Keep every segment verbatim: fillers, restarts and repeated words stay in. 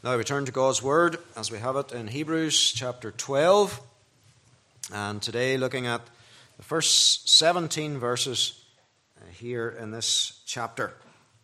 Now we turn to God's Word as we have it in Hebrews chapter twelve, and today looking at the first seventeen verses here in this chapter.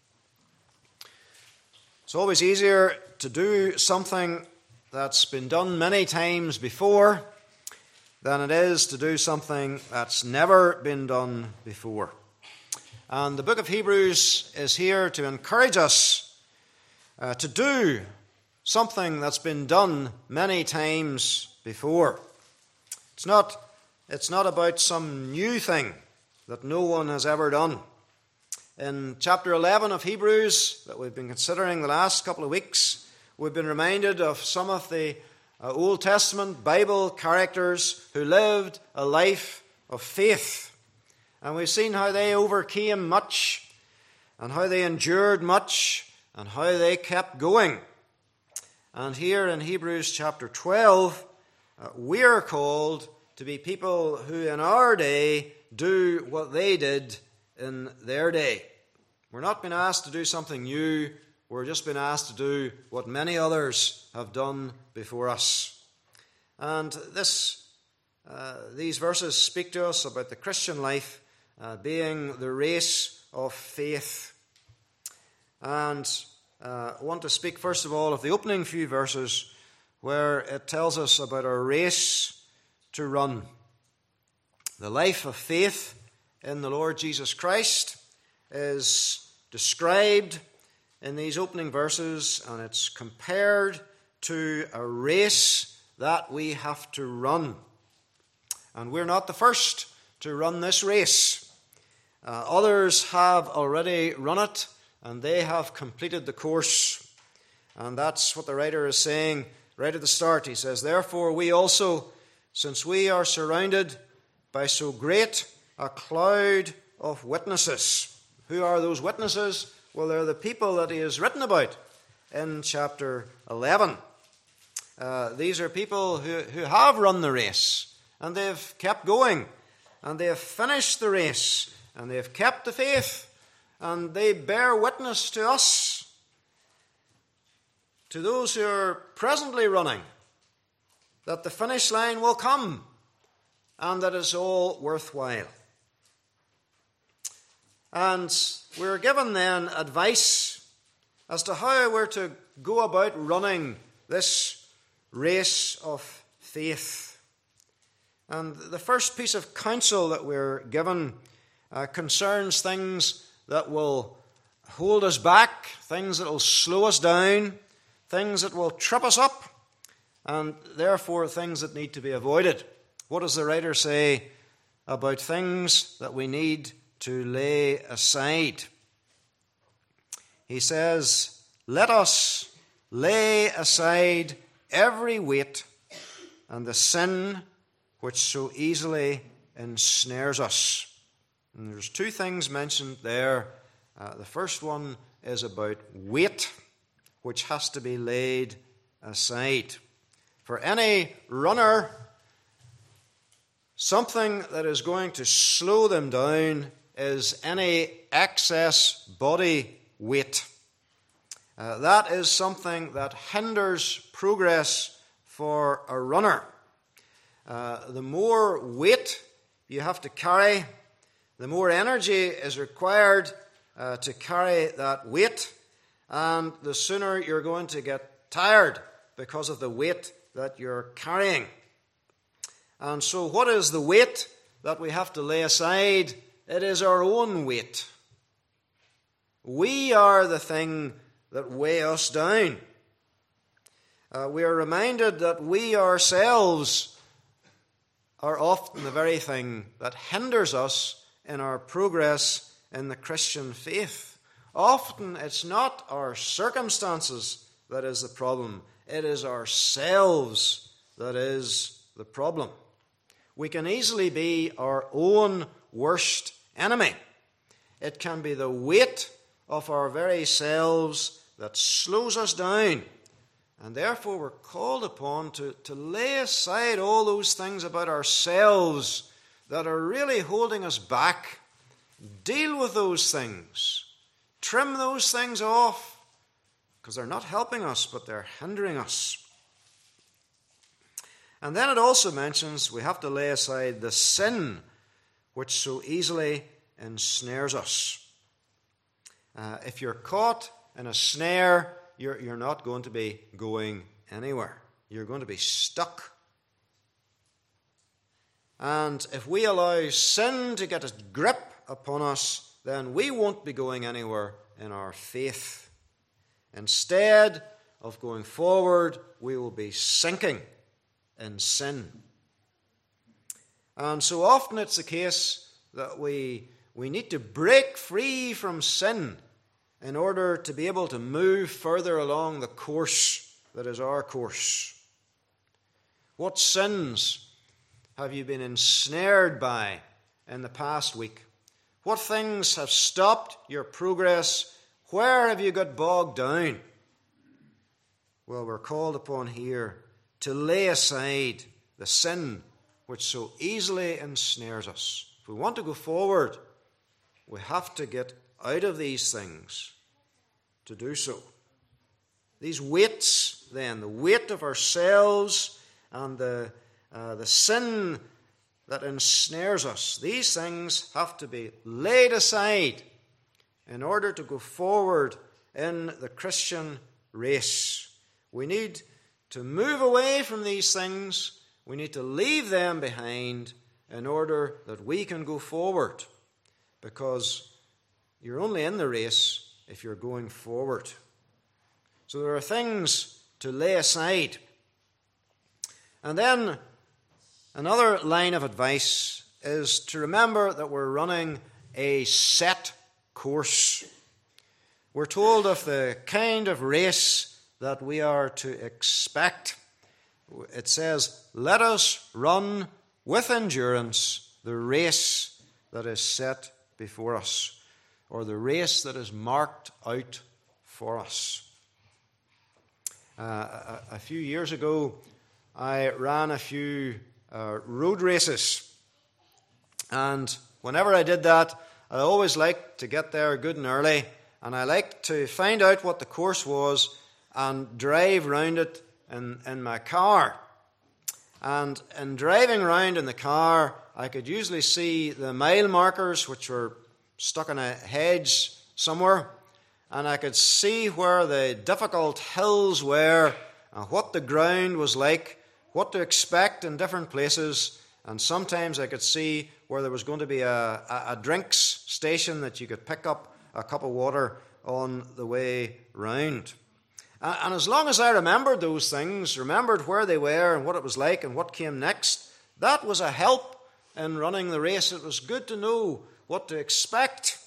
It's always easier to do something that's been done many times before than it is to do something that's never been done before. And the book of Hebrews is here to encourage us uh, to do something that's been done many times before. It's not, it's not about some new thing that no one has ever done. In chapter eleven of Hebrews that we've been considering the last couple of weeks, we've been reminded of some of the uh, Old Testament Bible characters who lived a life of faith. And we've seen how they overcame much, and how they endured much, and how they kept going. And here in Hebrews chapter twelve, uh, we are called to be people who in our day do what they did in their day. We're not being asked to do something new. We're just being asked to do what many others have done before us. And this, uh, these verses speak to us about the Christian life uh, being the race of faith. And Uh, I want to speak first of all of the opening few verses where it tells us about a race to run. The life of faith in the Lord Jesus Christ is described in these opening verses, and it's compared to a race that we have to run. And we're not the first to run this race. Uh, others have already run it, and they have completed the course. And that's what the writer is saying right at the start. He says, "Therefore we also, since we are surrounded by so great a cloud of witnesses." Who are those witnesses? Well, they're the people that he has written about in chapter eleven. Uh, these are people who, who have run the race, and they've kept going, and they have finished the race, and they have kept the faith. And they bear witness to us, to those who are presently running, that the finish line will come and that it's all worthwhile. And we're given then advice as to how we're to go about running this race of faith. And the first piece of counsel that we're given uh, concerns things that will hold us back, things that will slow us down, things that will trip us up, and therefore things that need to be avoided. What does the writer say about things that we need to lay aside? He says, "Let us lay aside every weight and the sin which so easily ensnares us." And there's two things mentioned there. Uh, the first one is about weight, which has to be laid aside. For any runner, something that is going to slow them down is any excess body weight. Uh, that is something that hinders progress for a runner. Uh, the more weight you have to carry, the more energy is required uh, to carry that weight, and the sooner you're going to get tired because of the weight that you're carrying. And so what is the weight that we have to lay aside? It is our own weight. We are the thing that weigh us down. Uh, we are reminded that we ourselves are often the very thing that hinders us in our progress in the Christian faith. Often it's not our circumstances that is the problem. It is ourselves that is the problem. We can easily be our own worst enemy. It can be the weight of our very selves that slows us down. And therefore we're called upon to, to lay aside all those things about ourselves that are really holding us back. Deal with those things. Trim those things off. because they're not helping us, but they're hindering us. And then it also mentions we have to lay aside the sin which so easily ensnares us. Uh, if you're caught in a snare, you're, you're not going to be going anywhere. You're going to be stuck. And if we allow sin to get a grip upon us, then we won't be going anywhere in our faith. Instead of going forward, we will be sinking in sin. And so often it's the case that we, we need to break free from sin in order to be able to move further along the course that is our course. What sins have you been ensnared by in the past week? What things have stopped your progress? Where have you got bogged down? Well, we're called upon here to lay aside the sin which so easily ensnares us. If we want to go forward, we have to get out of these things to do so. These weights, then, the weight of ourselves and the, uh, the sin that ensnares us, these things have to be laid aside in order to go forward in the Christian race. We need to move away from these things. We need to leave them behind in order that we can go forward, because you're only in the race if you're going forward. So there are things to lay aside. And then another line of advice is to remember that we're running a set course. We're told of the kind of race that we are to expect. It says, "Let us run with endurance the race that is set before us," or the race that is marked out for us. Uh, a, a few years ago, I ran a few uh, road races. And whenever I did that, I always liked to get there good and early, and I liked to find out what the course was and drive round it in, in my car. And in driving round in the car, I could usually see the mile markers, which were stuck in a hedge somewhere, and I could see where the difficult hills were and what the ground was like, what to expect in different places. And sometimes I could see where there was going to be a, a, a drinks station that you could pick up a cup of water on the way round. And, and as long as I remembered those things, remembered where they were and what it was like and what came next, that was a help in running the race. It was good to know what to expect.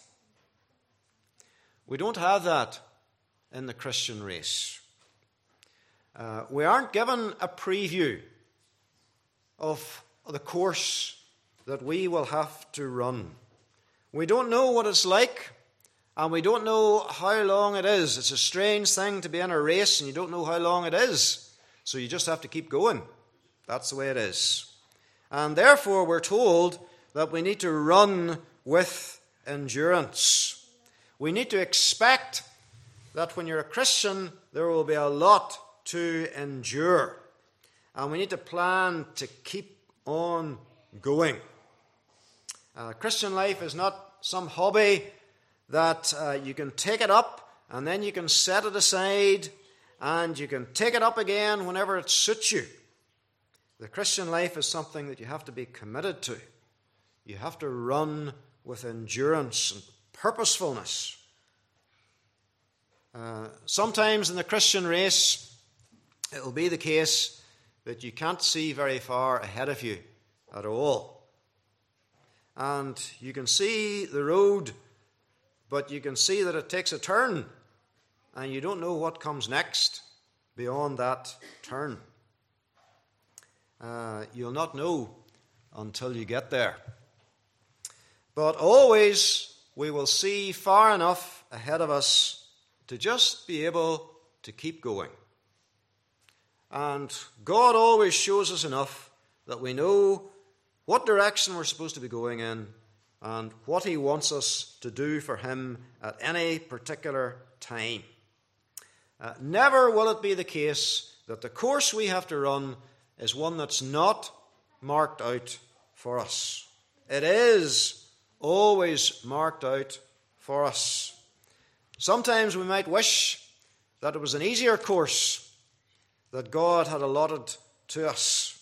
We don't have that in the Christian race. Uh, we aren't given a preview of the course that we will have to run. We don't know what it's like, and we don't know how long it is. It's a strange thing to be in a race and you don't know how long it is. So you just have to keep going. That's the way it is. And therefore we're told that we need to run with endurance. We need to expect that when you're a Christian, there will be a lot to endure. And we need to plan to keep on going. Uh, Christian life is not some hobby that uh, you can take it up and then you can set it aside and you can take it up again whenever it suits you. The Christian life is something that you have to be committed to. You have to run with endurance and purposefulness. Uh, sometimes in the Christian race, it will be the case that you can't see very far ahead of you at all. And you can see the road, but you can see that it takes a turn, and you don't know what comes next beyond that turn. Uh, you'll not know until you get there. But always we will see far enough ahead of us to just be able to keep going. And God always shows us enough that we know what direction we're supposed to be going in and what He wants us to do for Him at any particular time. Uh, never will it be the case that the course we have to run is one that's not marked out for us. It is always marked out for us. Sometimes we might wish that it was an easier course that God had allotted to us.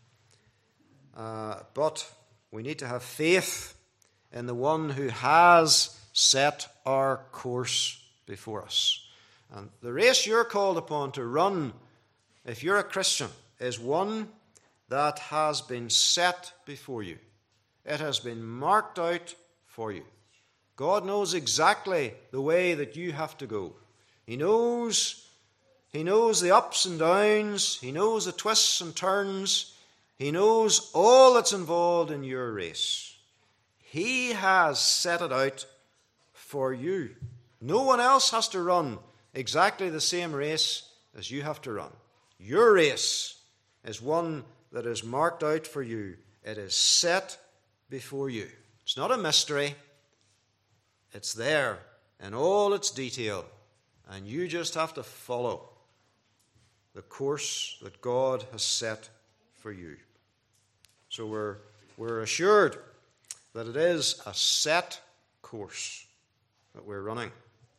Uh, but we need to have faith in the one who has set our course before us. And the race you're called upon to run, if you're a Christian, is one that has been set before you. It has been marked out for you. God knows exactly the way that you have to go. He knows, He knows the ups and downs. He knows the twists and turns. He knows all that's involved in your race. He has set it out for you. No one else has to run exactly the same race as you have to run. Your race is one that is marked out for you. It is set before you. It's not a mystery. It's there in all its detail. And you just have to follow the course that God has set for you. So we're, we're assured that it is a set course that we're running.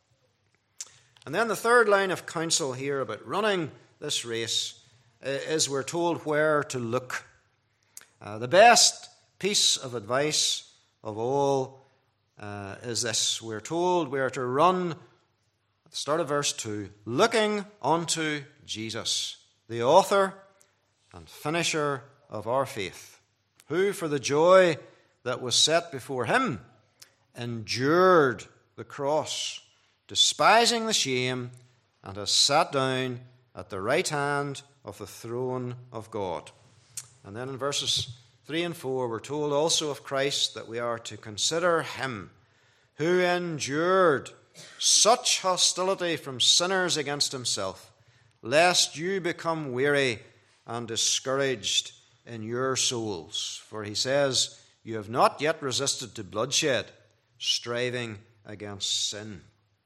And then the third line of counsel here about running this race is we're told where to look. Uh, the best piece of advice of all uh, is this. We're told we're to run, at the start of verse two, looking unto Jesus, the author and finisher of our faith, who for the joy that was set before him endured the cross, despising the shame, and has sat down at the right hand of the throne of God. And then in verses three and four, we're told also of Christ that we are to consider him who endured such hostility from sinners against himself, lest you become weary and discouraged in your souls. For he says, you have not yet resisted to bloodshed, striving against sin.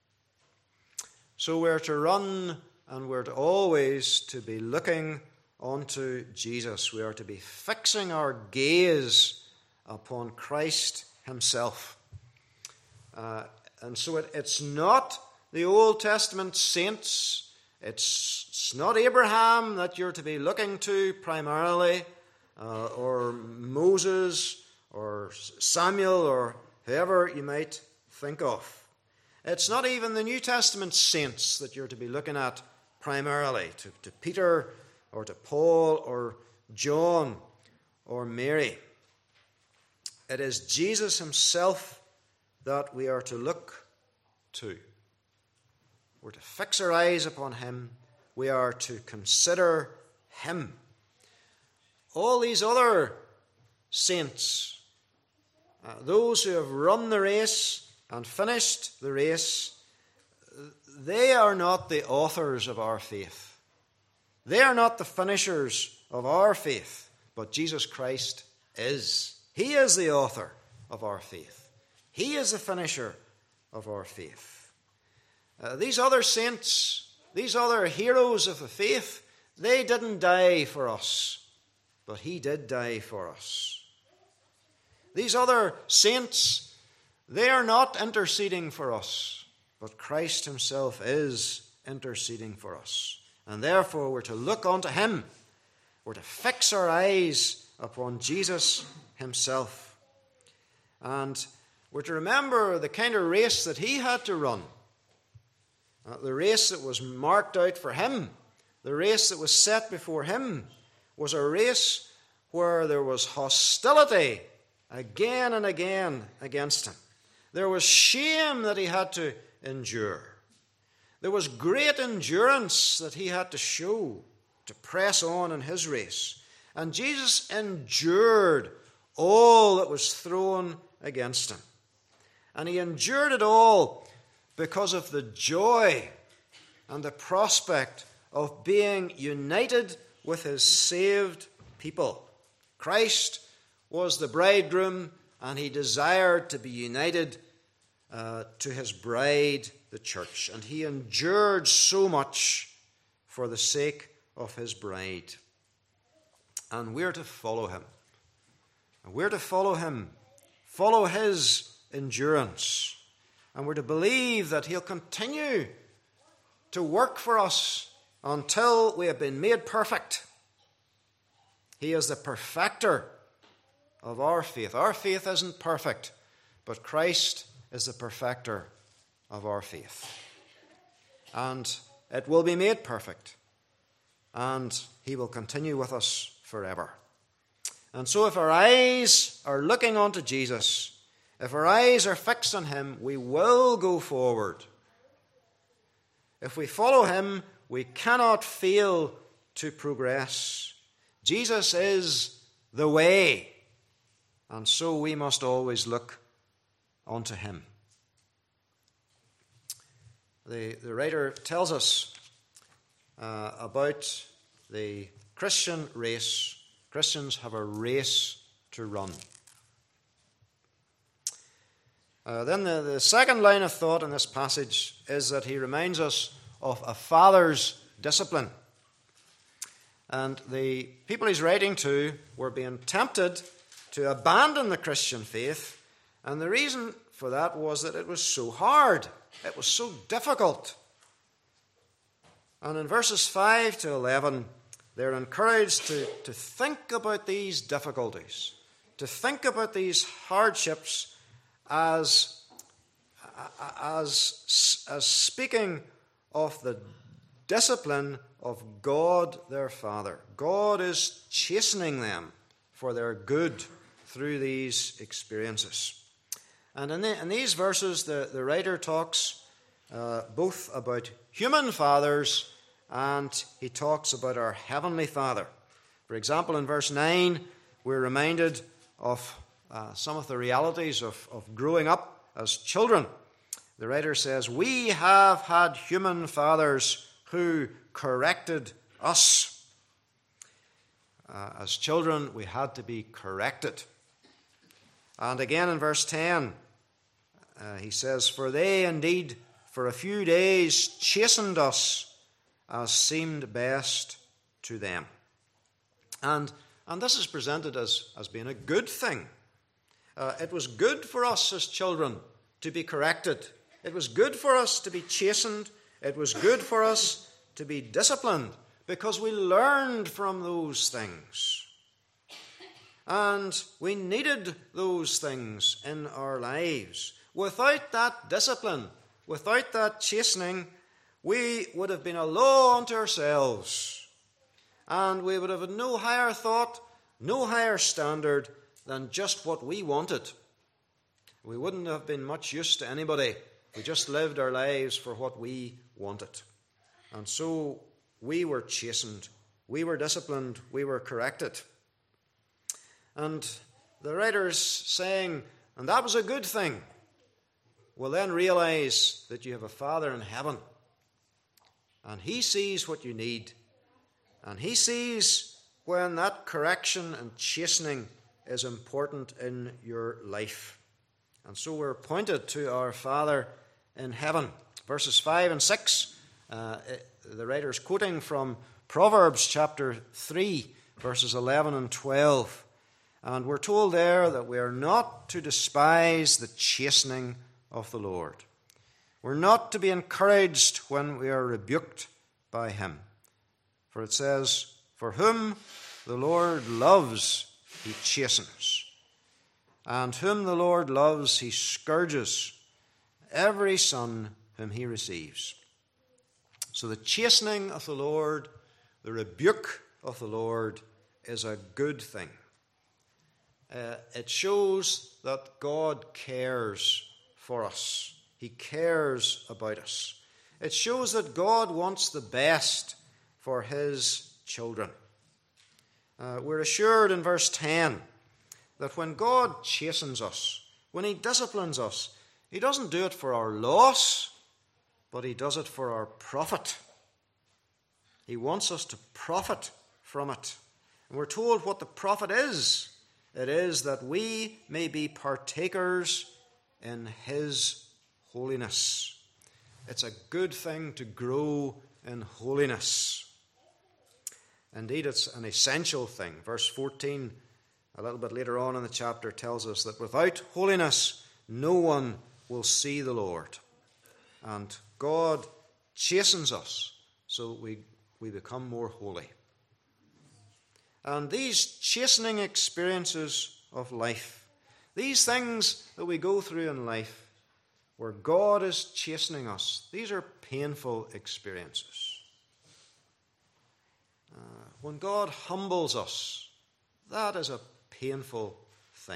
So we're to run, and we're to always to be looking unto Jesus. We are to be fixing our gaze upon Christ himself. Uh, and so it, it's not the Old Testament saints, it's, it's not Abraham that you're to be looking to primarily, uh, or Moses, or Samuel, or whoever you might think of. It's not even the New Testament saints that you're to be looking at primarily, to, to Peter or to Paul or John or Mary. It is Jesus himself that we are to look to. We're to fix our eyes upon him. We are to consider him. All these other saints, uh, those who have run the race and finished the race, they are not the authors of our faith. They are not the finishers of our faith, but Jesus Christ is. He is the author of our faith. He is the finisher of our faith. Uh, these other saints, these other heroes of the faith, they didn't die for us, but he did die for us. These other saints, they are not interceding for us, but Christ himself is interceding for us. And therefore we're to look unto him. We're to fix our eyes upon Jesus himself. And we're to remember the kind of race that he had to run. Uh, the race that was marked out for him, the race that was set before him, was a race where there was hostility again and again against him. There was shame that he had to endure. There was great endurance that he had to show to press on in his race. And Jesus endured all that was thrown against him. And he endured it all because of the joy and the prospect of being united with his saved people. Christ was the bridegroom, and he desired to be united uh, to his bride, the church, and he endured so much for the sake of his bride. And we're to follow him. And we're to follow him, follow his endurance. And we're to believe that he'll continue to work for us until we have been made perfect. He is the perfecter of our faith. Our faith isn't perfect, but Christ is the perfecter of our faith. And it will be made perfect. And he will continue with us forever. And so if our eyes are looking unto Jesus, if our eyes are fixed on him, we will go forward. If we follow him, we cannot fail to progress. Jesus is the way, and so we must always look unto him. The, the writer tells us uh, about the Christian race. Christians have a race to run. Uh, then the, the second line of thought in this passage is that he reminds us of a father's discipline. And the people he's writing to were being tempted to abandon the Christian faith, and the reason for that was that it was so hard. It was so difficult. And in verses five to eleven, they're encouraged to, to think about these difficulties, to think about these hardships as, as, as speaking of the discipline of God their Father. God is chastening them for their good through these experiences. And in, the, in these verses, the, the writer talks uh, both about human fathers and he talks about our heavenly Father. For example, in verse nine, we're reminded of uh, some of the realities of, of growing up as children. The writer says, "We have had human fathers who corrected us." Uh, as children, we had to be corrected. And again in verse ten, uh, he says, "For they indeed for a few days chastened us as seemed best to them." And, and this is presented as, as being a good thing. Uh, it was good for us as children to be corrected. It was good for us to be chastened. It was good for us to be disciplined because we learned from those things. And we needed those things in our lives. Without that discipline, without that chastening, we would have been a law unto ourselves. And we would have had no higher thought, no higher standard than just what we wanted. We wouldn't have been much use to anybody. We just lived our lives for what we wanted. And so we were chastened, we were disciplined, we were corrected. And the writer's saying, and that was a good thing. Well, then realize that you have a Father in heaven. And he sees what you need. And he sees when that correction and chastening is important in your life. And so we're pointed to our Father in heaven. Verses five and six, uh, the writer is quoting from Proverbs chapter three, verses eleven and twelve. And we're told there that we are not to despise the chastening of the Lord. We're not to be encouraged when we are rebuked by him. For it says, "For whom the Lord loves, he chastens. And whom the Lord loves, he scourges every son whom he receives." So the chastening of the Lord, the rebuke of the Lord is a good thing. Uh, it shows that God cares for us. He cares about us. It shows that God wants the best for his children. Uh, we're assured in verse ten that when God chastens us, when he disciplines us, he doesn't do it for our loss, but he does it for our profit. He wants us to profit from it. And we're told what the profit is. It is that we may be partakers in his holiness. It's a good thing to grow in holiness. Indeed, it's an essential thing. Verse fourteen, a little bit later on in the chapter, tells us that without holiness, no one will see the Lord. And God chastens us so that we, we become more holy. And these chastening experiences of life, these things that we go through in life, where God is chastening us, these are painful experiences. Uh, when God humbles us, that is a painful thing.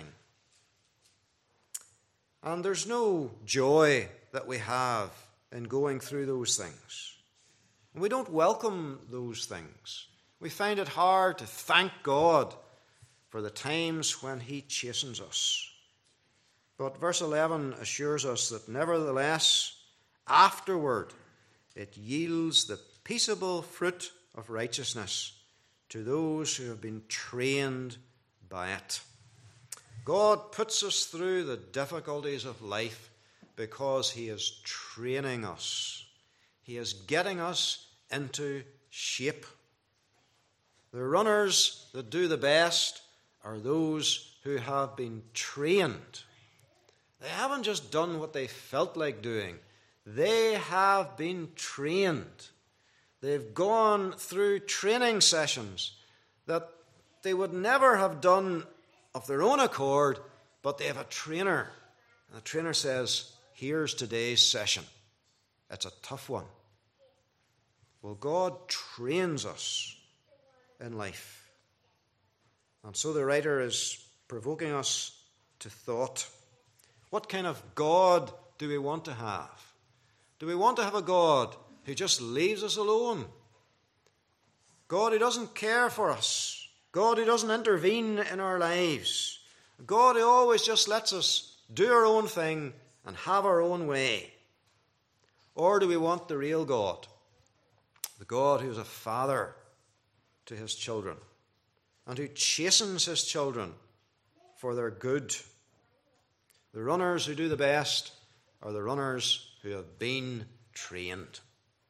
And there's no joy that we have in going through those things. And we don't welcome those things. We find it hard to thank God for the times when he chastens us. But verse eleven assures us that nevertheless, afterward, it yields the peaceable fruit of righteousness to those who have been trained by it. God puts us through the difficulties of life because he is training us. He is getting us into shape. The runners that do the best are those who have been trained. They haven't just done what they felt like doing. They have been trained. They've gone through training sessions that they would never have done of their own accord, but they have a trainer. And the trainer says, here's today's session. It's a tough one. Well, God trains us in life. And so the writer is provoking us to thought. What kind of God do we want to have? Do we want to have a God who just leaves us alone? God who doesn't care for us? God who doesn't intervene in our lives? God who always just lets us do our own thing and have our own way? Or do we want the real God? The God who is a father to his children and who chastens his children for their good. The runners who do the best are the runners who have been trained.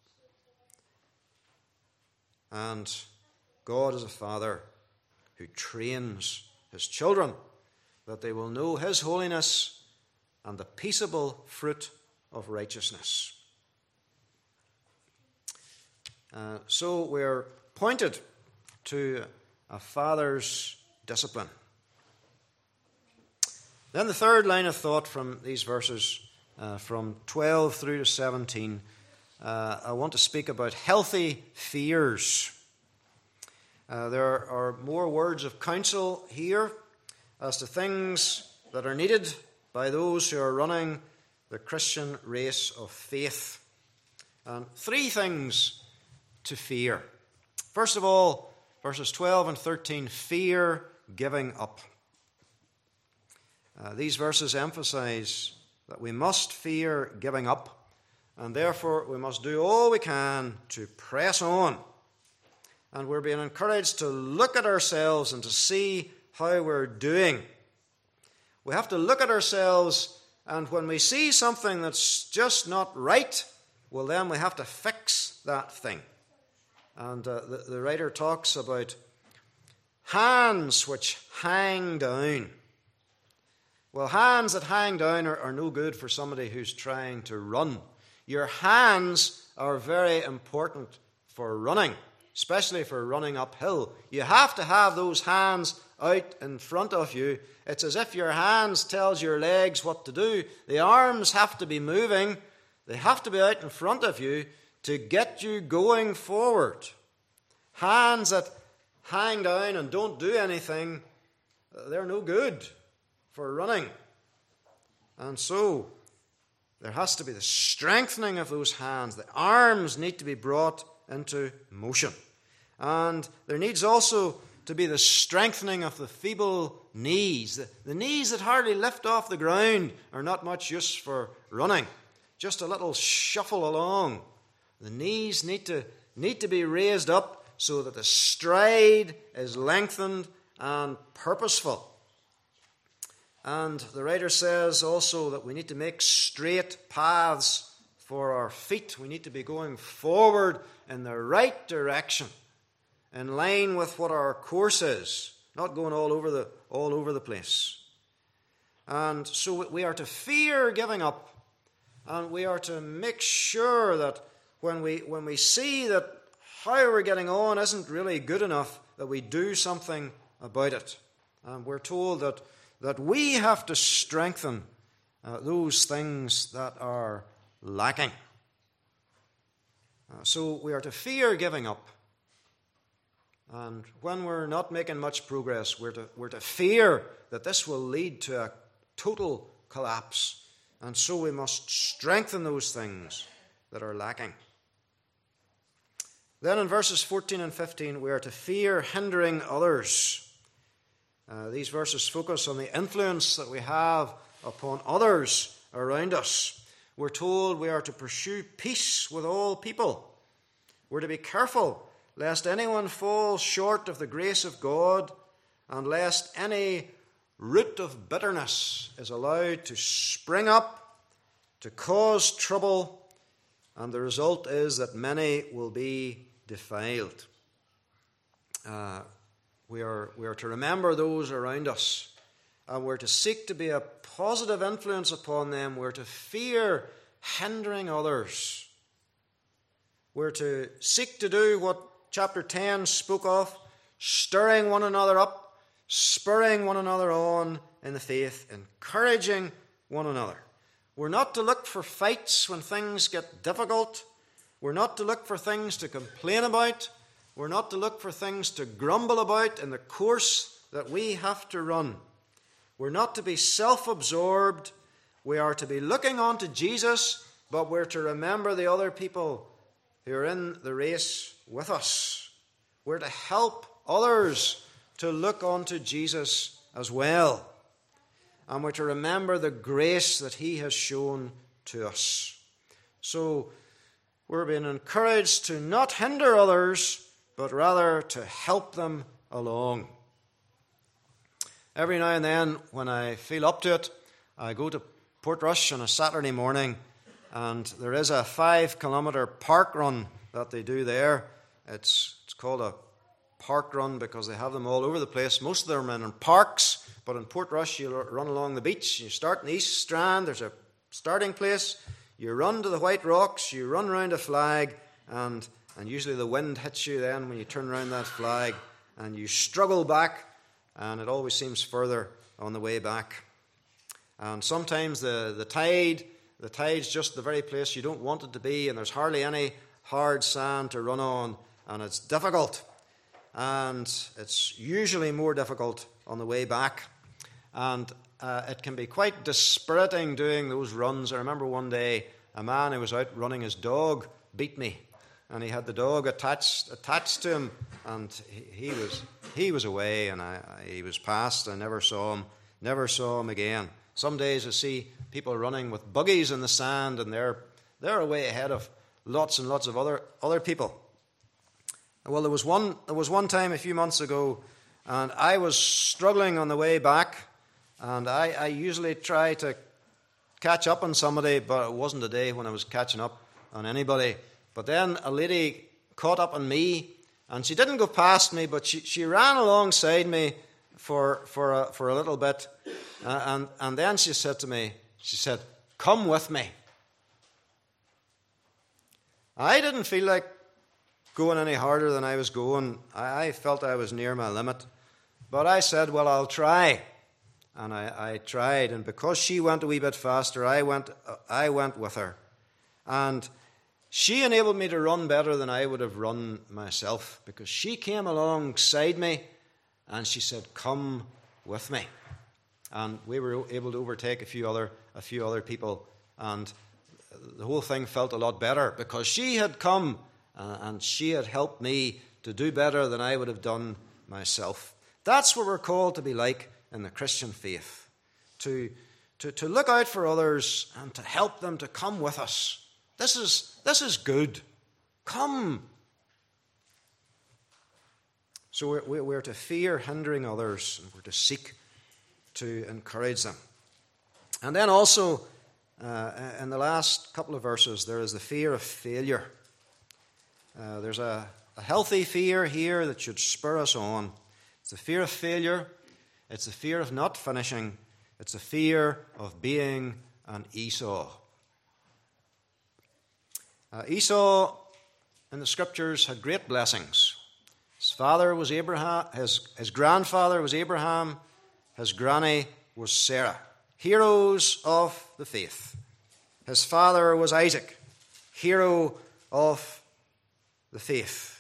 And God is a father who trains his children that they will know his holiness and the peaceable fruit of righteousness. Uh, so we're pointed to a father's discipline. Then the third line of thought from these verses, uh, from twelve through to seventeen, uh, I want to speak about healthy fears. Uh, there are more words of counsel here as to things that are needed by those who are running the Christian race of faith. And three things to fear. First of all, verses twelve and thirteen, fear giving up. Uh, these verses emphasize that we must fear giving up, and therefore we must do all we can to press on. And we're being encouraged to look at ourselves and to see how we're doing. We have to look at ourselves, and when we see something that's just not right, well, then we have to fix that thing. And uh, the, the writer talks about hands which hang down. Well, hands that hang down are, are no good for somebody who's trying to run. Your hands are very important for running, especially for running uphill. You have to have those hands out in front of you. It's as if your hands tells your legs what to do. The arms have to be moving. They have to be out in front of you to get you going forward. Hands that hang down and don't do anything, they're no good for running. And so there has to be the strengthening of those hands. The arms need to be brought into motion. And there needs also to be the strengthening of the feeble knees. The, the knees that hardly lift off the ground are not much use for running. Just a little shuffle along. The knees need to, need to be raised up so that the stride is lengthened and purposeful. And the writer says also that we need to make straight paths for our feet. We need to be going forward in the right direction, in line with what our course is, not going all over the all over the place. And so we are to fear giving up, and we are to make sure that when we when we see that how we're getting on isn't really good enough, that we do something about it. And we're told that that we have to strengthen uh, those things that are lacking. Uh, so we are to fear giving up. And when we're not making much progress, we're to, we're to fear that this will lead to a total collapse. And so we must strengthen those things that are lacking. Then in verses fourteen and fifteen, we are to fear hindering others. Uh, these verses focus on the influence that we have upon others around us. We're told we are to pursue peace with all people. We're to be careful lest anyone fall short of the grace of God, and lest any root of bitterness is allowed to spring up, to cause trouble, and the result is that many will be defiled. Uh, we are, we are to remember those around us, and we're to seek to be a positive influence upon them. We're to fear hindering others. We're to seek to do what chapter ten spoke of, stirring one another up, spurring one another on in the faith, encouraging one another. We're not to look for fights when things get difficult. We're not to look for things to complain about. We're not to look for things to grumble about in the course that we have to run. We're not to be self-absorbed. We are to be looking on to Jesus, but we're to remember the other people who are in the race with us. We're to help others to look unto Jesus as well. And we're to remember the grace that he has shown to us. So we're being encouraged to not hinder others, but rather to help them along. Every now and then, when I feel up to it, I go to Portrush on a Saturday morning, and there is a five kilometre park run that they do there. It's, it's called a park run because they have them all over the place. Most of them are in parks, but in Portrush you run along the beach. You start in the East Strand, there's a starting place. You run to the White Rocks, you run round a flag, and, and usually the wind hits you then when you turn around that flag, and you struggle back, and it always seems further on the way back. And sometimes the, the tide, the tide's just the very place you don't want it to be, and there's hardly any hard sand to run on, and it's difficult. And it's usually more difficult on the way back. And uh, it can be quite dispiriting doing those runs. I remember one day a man who was out running his dog beat me, and he had the dog attached attached to him, and he, he was he was away, and I, I, he was past. I never saw him, never saw him again. Some days I see people running with buggies in the sand, and they're they're way ahead of lots and lots of other other people. Well, there was one there was one time a few months ago, and I was struggling on the way back, and I, I usually try to catch up on somebody, but it wasn't a day when I was catching up on anybody. But then a lady caught up on me, and she didn't go past me, but she, she ran alongside me for for a, for a little bit, uh, and and then she said to me, she said, "Come with me." I didn't feel like going any harder than I was going. I felt I was near my limit. But I said, well, I'll try. And I, I tried. And because she went a wee bit faster, I went, I went with her. And she enabled me to run better than I would have run myself, because she came alongside me and she said, come with me. And we were able to overtake a few other, a few other people. And the whole thing felt a lot better because she had come Uh, and she had helped me to do better than I would have done myself. That's what we're called to be like in the Christian faith. To, to, to look out for others and to help them to come with us. This is, this is good. Come. So we're, we're to fear hindering others, and we're to seek to encourage them. And then also Uh, in the last couple of verses, there is the fear of failure. Uh, there's a, a healthy fear here that should spur us on. It's the fear of failure. It's the fear of not finishing. It's the fear of being an Esau. Uh, Esau, in the Scriptures, had great blessings. His father was Abraham. His, his grandfather was Abraham. His granny was Sarah. Heroes of the faith. His father was Isaac, hero of the faith.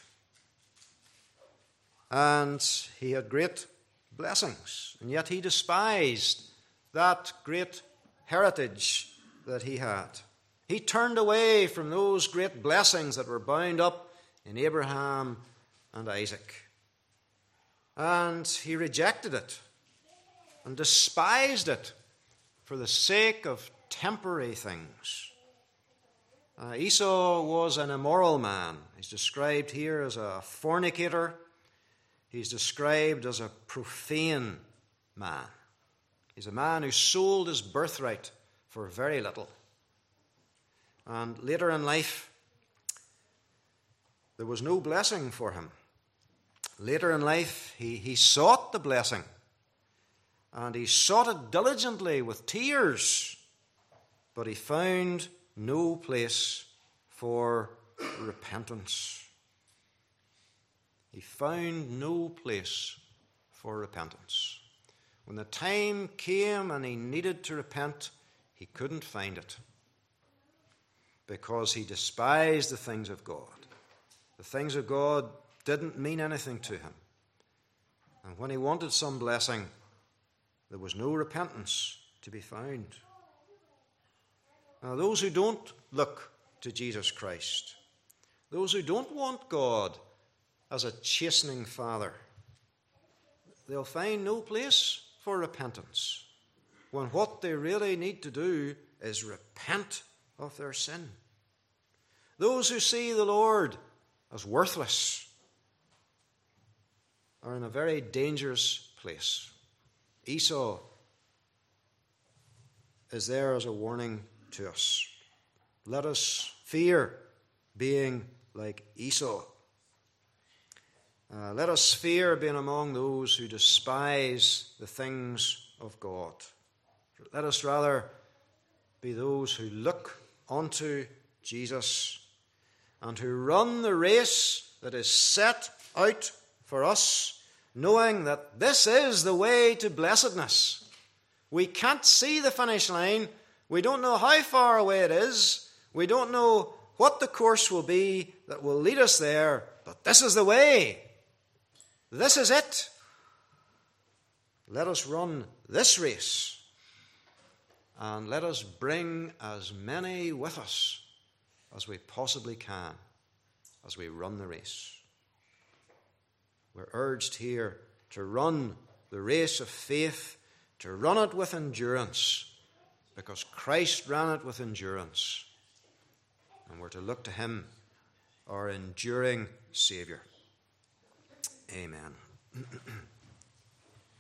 And he had great blessings, and yet he despised that great heritage that he had. He turned away from those great blessings that were bound up in Abraham and Isaac. And he rejected it and despised it for the sake of temporary things. Uh, Esau was an immoral man. He's described here as a fornicator. He's described as a profane man. He's a man who sold his birthright for very little. And later in life, there was no blessing for him. Later in life, he, he sought the blessing. And he sought it diligently with tears. But he found no place for repentance. He found no place for repentance. When the time came and he needed to repent, he couldn't find it. Because he despised the things of God. The things of God didn't mean anything to him. And when he wanted some blessing, there was no repentance to be found. Now, those who don't look to Jesus Christ, those who don't want God as a chastening Father, they'll find no place for repentance when what they really need to do is repent of their sin. Those who see the Lord as worthless are in a very dangerous place. Esau is there as a warning to us. Let us fear being like Esau. Uh, let us fear being among those who despise the things of God. Let us rather be those who look unto Jesus and who run the race that is set out for us, knowing that this is the way to blessedness. We can't see the finish line. We don't know how far away it is. We don't know what the course will be that will lead us there, but this is the way. This is it. Let us run this race, and let us bring as many with us as we possibly can as we run the race. We're urged here to run the race of faith, to run it with endurance, because Christ ran it with endurance. And we're to look to him, our enduring Saviour. Amen.